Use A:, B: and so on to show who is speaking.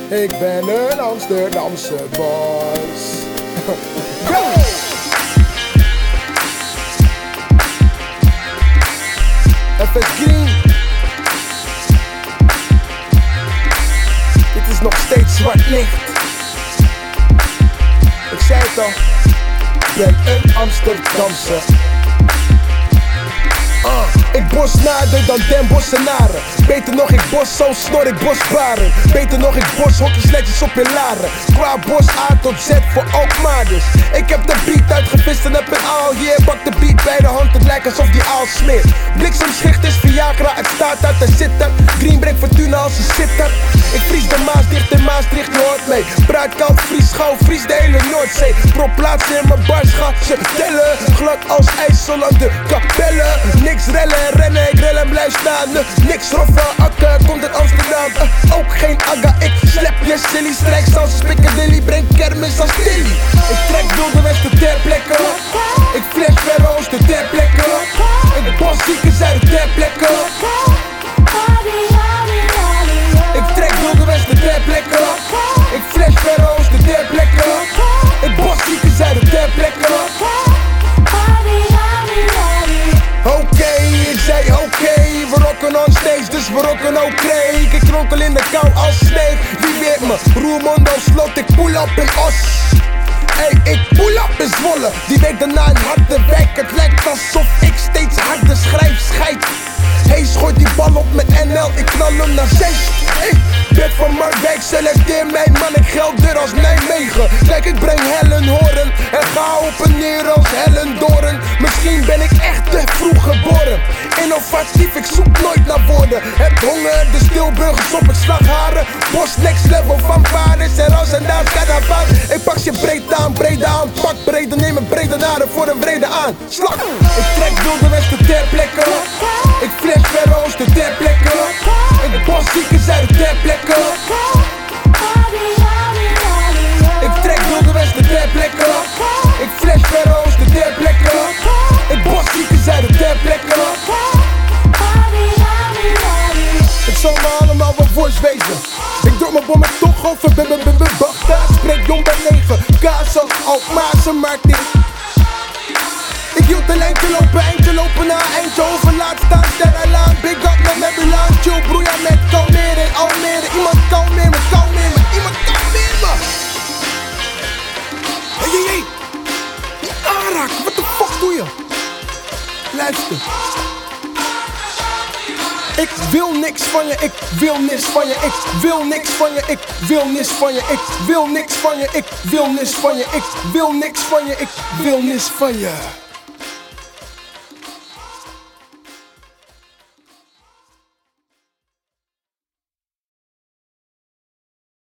A: Ik ben een Amsterdamse boss. Go! FS Green. Dit is nog steeds zwart licht. Ik zei het al. Ik ben een Amsterdamse. Ik bos nader dan Den Bossenaren. Beter nog, ik bos zo'n snor, ik bosbaren. Beter nog, ik bos hockeysletjes op pilaren. Qua bos A tot Z voor Alkmaarders. Ik heb de beat uitgevist en heb een aal hier. Pak de beat bij de hand, het lijkt alsof die aal smeert. Bliksemschicht is Viagra, het staat uit de zitter. Green breekt Fortuna als een sitter. Ik vries de Maas dicht in Maastricht, je hoort mee. Bruid koud, vries schouw, vries de hele Noordzee. Prop plaatsen in mijn bars, ga ze tellen. Glad als ijs, zolang de kapellen. Niks rellen, rennen, ik rel en blijf staan. Niks roffen, akken, komt uit Amsterdam. Ook geen agga, ik slep je silly. Strijk als Piccadilly, breng kermis als Tilly. Ik trek Wilde Westen ter plekke. Ik flash Verre Oosten ter plekke. Ik bos Ziekenzuiden ter plekke. Ik trek Wilde Westen ter plekke. Ik flash Verre Oosten ter plekke. Ik bos Ziekenzuiden ter plekke. Oké, ik zei oké, we rocken on stage, dus we rocken ook kreeg. Ik kronkel in de kou als sneeuw, wie weet me? Roermond als slot, ik pull up in Os. Hey, ik pull up in Zwolle, die week daarna een harde wijk. Het lijkt alsof ik steeds harder schrijf, scheid. Hey, schooit die bal op met NL, ik knal hem naar 6. Hey, Bert van Marwijk, selecteer mijn man, ik geld er als Nijmegen. Kijk, ik breng Hellenhoorn en ga op en neer als Hellendoorn. Misschien ben ik echt te vroeg geboren. Innovatief, ik zoek nooit naar woorden. Heb honger, de Stilburgers op het slagharen. Bos next level van Paris en Ras en daar Cadavan. Ik pak je breed aan, pak brede, neem een brede naden voor een brede aan. Slag! Ik trek Wilde Westen ter plekke. Ik flash Verre Oosten ter plekke. Ik bos Ziekenzuiden ter plekke. Ik trek Wilde Westen ter plekke. Ik flash Verre Oosten ter plekke. Ik bos Ziekenzuiden ter plekke. Het zal me allemaal wel voice wezen. Ik drop mijn bommen toch over Bagdad. Spreek jong bij 9. Kaas als Alkmaarse maakt dit. Ik hield een eindje lopen naar eindje over. Laat staan, Sterrenlaan. Big up naar Nebulaan. Chill broeia met kalmeren in Almere. Iemand kalmeer me, iemand kalmeer me. Hey. Die aanraak, wat de fuck doe je? Luister. Ik wil niks van je, ik wil niks van je, ik wil niks van je, ik wil niks van je, ik wil niks van je, ik wil niks van je, ik wil niks van je, ik wil niks van je.